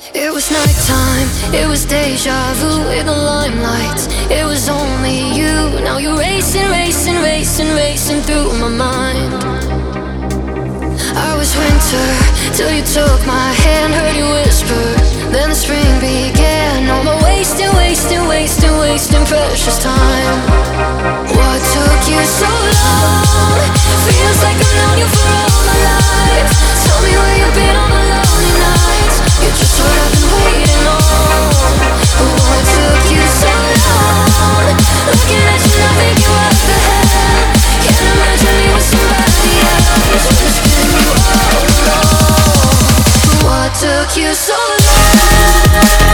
It was nighttime, it was deja vu in the limelight. It was only you. Now you're racing, racing, racing, racing through my mind. I was winter till you took my hand, heard you whisper. Then the spring began. No more wasting, wasting, wasting, wasting precious time. What took you so long? Feels like I've known you for all my life. Tell me where you've been on the lonely nights. You're just what I've been waiting on. What took you so long? Looking at you now, thinking what the hell. Can't imagine me with somebody else. It's been you all along. What took you so long?